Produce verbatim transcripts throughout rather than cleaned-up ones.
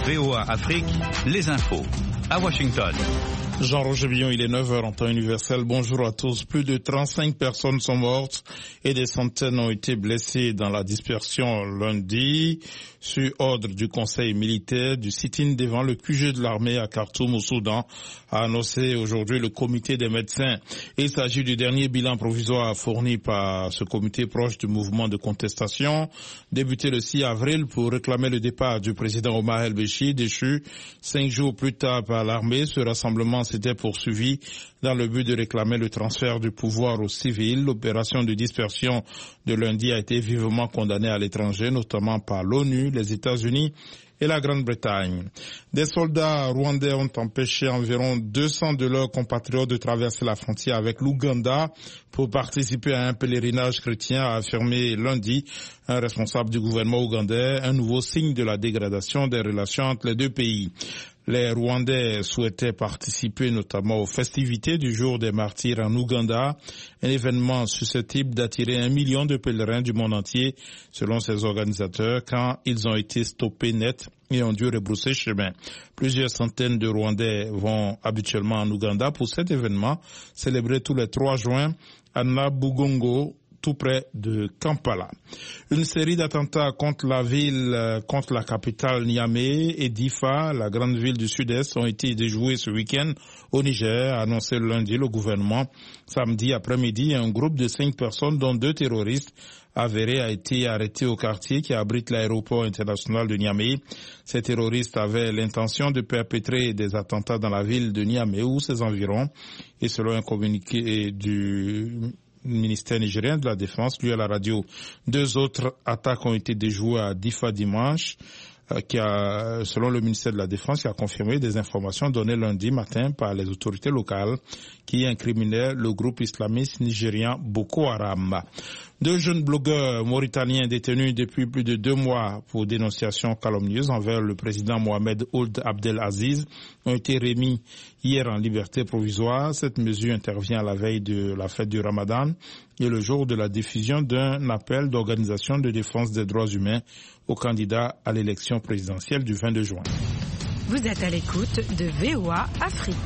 V O A Afrique, les infos. À Washington. Jean-Roger Billon, il est neuf heures en temps universel. Bonjour à tous. Plus de trente-cinq personnes sont mortes et des centaines ont été blessées dans la dispersion lundi sur ordre du conseil militaire du sit-in devant le Q G de l'armée à Khartoum au Soudan, a annoncé aujourd'hui le comité des médecins. Il s'agit du dernier bilan provisoire fourni par ce comité proche du mouvement de contestation, débuté le six avril pour réclamer le départ du président Omar el-Béchir, déchu cinq jours plus tard par l'armée. Ce rassemblement s'était poursuivi dans le but de réclamer le transfert du pouvoir aux civils. L'opération de dispersion de lundi a été vivement condamnée à l'étranger, notamment par l'ONU, les États-Unis et la Grande-Bretagne. Des soldats rwandais ont empêché environ deux cents de leurs compatriotes de traverser la frontière avec l'Ouganda pour participer à un pèlerinage chrétien, a affirmé lundi un responsable du gouvernement ougandais, un nouveau signe de la dégradation des relations entre les deux pays. Les Rwandais souhaitaient participer notamment aux festivités du jour des martyrs en Ouganda, un événement susceptible d'attirer un million de pèlerins du monde entier, selon ses organisateurs, quand ils ont été stoppés net et ont dû rebrousser chemin. Plusieurs centaines de Rwandais vont habituellement en Ouganda pour cet événement, célébré tous les trois juin à Nabugongo, tout près de Kampala. Une série d'attentats contre la ville, contre la capitale Niamey et Difa, la grande ville du sud-est, ont été déjoués ce week-end au Niger, a annoncé lundi le gouvernement. Samedi après-midi, un groupe de cinq personnes, dont deux terroristes avérés, a été arrêté au quartier qui abrite l'aéroport international de Niamey. Ces terroristes avaient l'intention de perpétrer des attentats dans la ville de Niamey ou ses environs, et selon un communiqué du ministère nigérien de la Défense, lui à la radio. Deux autres attaques ont été déjouées à Difa dimanche, euh, qui a, selon le ministère de la Défense, qui a confirmé des informations données lundi matin par les autorités locales qui incriminaient le groupe islamiste nigérien Boko Haram. Deux jeunes blogueurs mauritaniens détenus depuis plus de deux mois pour dénonciation calomnieuse envers le président Mohamed Ould Abdel Aziz ont été remis hier en liberté provisoire. Cette mesure intervient à la veille de la fête du Ramadan et le jour de la diffusion d'un appel d'organisation de défense des droits humains aux candidats à l'élection présidentielle du vingt-deux juin. Vous êtes à l'écoute de V O A Afrique.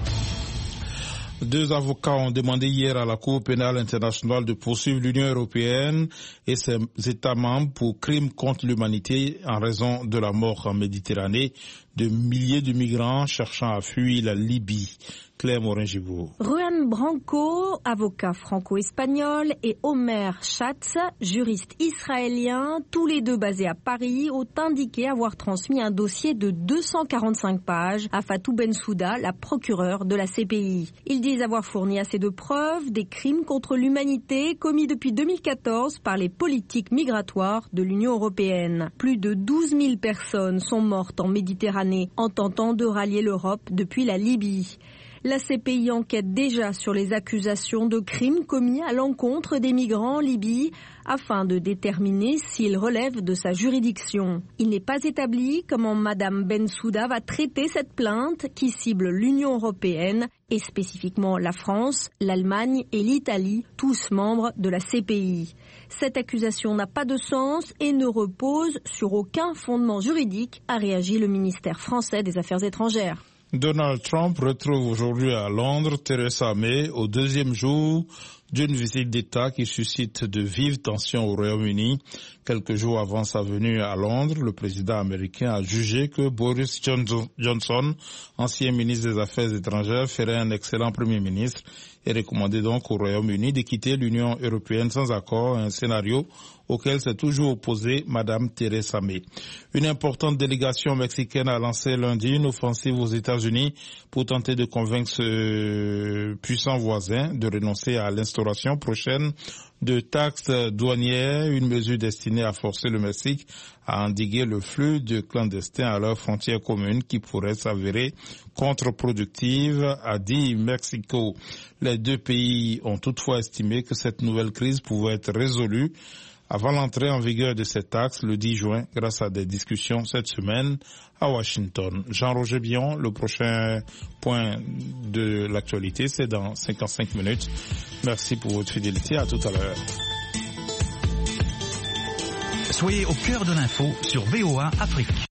Deux avocats ont demandé hier à la Cour pénale internationale de poursuivre l'Union européenne et ses États membres pour crimes contre l'humanité en raison de la mort en Méditerranée de milliers de migrants cherchant à fuir la Libye. Claire Morin-Gibault. Juan Branco, avocat franco-espagnol, et Omer Schatz, juriste israélien, tous les deux basés à Paris, ont indiqué avoir transmis un dossier de deux cent quarante-cinq pages à Fatou Bensouda, la procureure de la C P I. Ils disent avoir fourni assez de preuves des crimes contre l'humanité commis depuis deux mille quatorze par les politiques migratoires de l'Union européenne. Plus de douze mille personnes sont mortes en Méditerranée en tentant de rallier l'Europe depuis la Libye. La C P I enquête déjà sur les accusations de crimes commis à l'encontre des migrants en Libye afin de déterminer s'ils relèvent de sa juridiction. Il n'est pas établi comment Madame Bensouda va traiter cette plainte qui cible l'Union européenne et spécifiquement la France, l'Allemagne et l'Italie, tous membres de la C P I. Cette accusation n'a pas de sens et ne repose sur aucun fondement juridique, a réagi le ministère français des Affaires étrangères. Donald Trump retrouve aujourd'hui à Londres Theresa May au deuxième jour d'une visite d'État qui suscite de vives tensions au Royaume-Uni. Quelques jours avant sa venue à Londres, le président américain a jugé que Boris Johnson, ancien ministre des Affaires étrangères, ferait un excellent Premier ministre et recommandé donc au Royaume-Uni de quitter l'Union européenne sans accord, un scénario auquel s'est toujours opposée Madame Theresa May. Une importante délégation mexicaine a lancé lundi une offensive aux États-Unis pour tenter de convaincre ce puissant voisin de renoncer à l'instauration prochaine de taxes douanières, une mesure destinée à forcer le Mexique à endiguer le flux de clandestins à leurs frontières communes qui pourrait s'avérer contre-productive, a dit Mexico. Les deux pays ont toutefois estimé que cette nouvelle crise pouvait être résolue avant l'entrée en vigueur de cette taxe le dix juin grâce à des discussions cette semaine à Washington. Jean-Roger Billon, le prochain point de l'actualité, c'est dans cinquante-cinq minutes. Merci pour votre fidélité. À tout à l'heure. Soyez au cœur de l'info sur V O A Afrique.